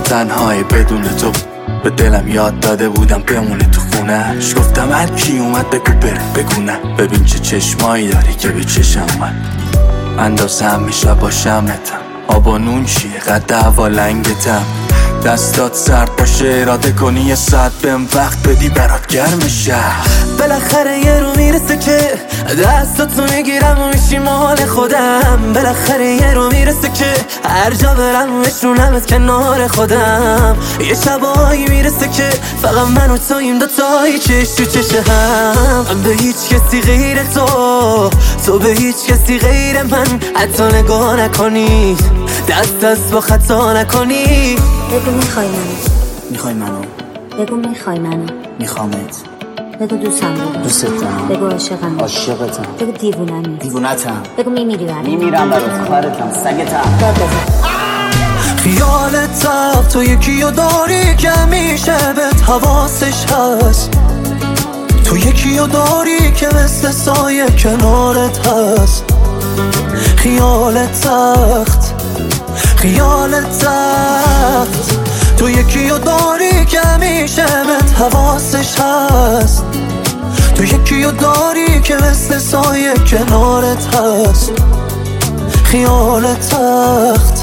تنهایی بدون تو. به دلم یاد داده بودم بمونه تو خونهش. گفتم هر کی اومد بگو بره، بگو نه. ببین چه چشمایی داری که به چشم اومد. اندازه همیشه باشمتم. آب و نون چیه قد هوا لنگتم. دستات سرد باشه اراده کنی یه ساعت بهم وقت بدی برات گرم شهر. بالاخره یه رو میرسه که دستاتو میگیرم و میشی مال خودم. بالاخره یه رو میرسه که هر جا برم میشونمت کنار خودم. یه شبایی میرسه که فقط من و تویم دوتایی چش تو چش هم. به هیچ کسی غیر تو به هیچ کسی غیر من حتی نگاه نکنی، دست با خطا نکنی. بگو میخوای منو، میخوای منو، بگو میخوای منو، میخوامت، بگو دوستم دارم، دوست دارم، بگو عاشقم، عاشقتم، بگو دیوونمی، دیوونتم، بگو میمیرم، میمیرم برات، خواهرتم، سگتم. داد بزن. خیالت رفت تو یکیو داری که همیشه بهت حواسش هست. تو یکیو داری که مثل سایه کنارت هست. خیالت سخت، خیالت سخت. تو یکیو داری که همیشه بهت حواسش هست. تو یکیو داری که مثل سایه کنارت هست. خیالت سخت.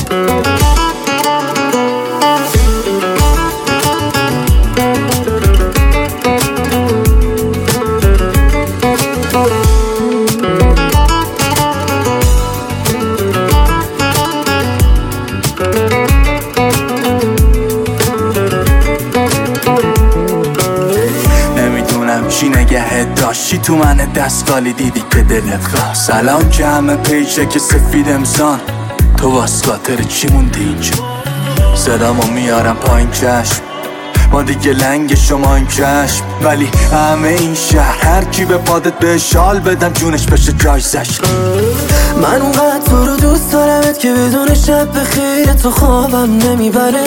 چی نگهت داشتی تو من دستگالی دیدی که دلت خواست. الان که همه پیشه که سفید امسان تو واس خاطر چی موندی اینجا. صدامو میارم پایین چشم ما دیگه لنگ شما این چشم. ولی همه این شهر هر کی به پادت به شال بدم جونش بشه جایزش. من اونقدر تو رو دوست دارمت که بدون شب به خیر تو خوابم نمیبره.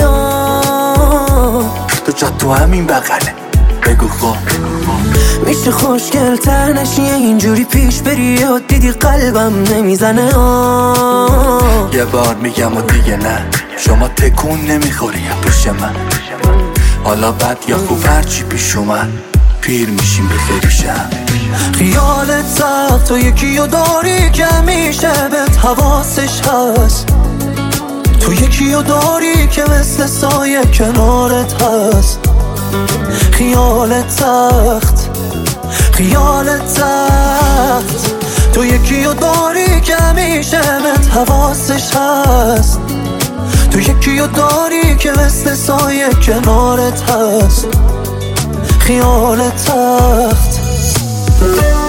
تو جا تو همین بغله بگو خواب. میشه خوشگل تر نشی اینجوری پیش بری یا دیدی قلبم نمیزنه. یه بار میگم و دیگه نه. شما تکون نمیخوری یا پیش من. حالا بد یا خوب هرچی پیش اومد پیر میشیم به خیریشم. خیالت سخت تو یکیو داری که همیشه بهت حواسش هست. تو یکیو داری که مثل سایه کنارت هست. خیالت سخت، خیالت سخت. تو یکیو داری که همیشه بهت حواسش هست. تو یکیو داری که مثل سایه کنارت هست. خیالت سخت.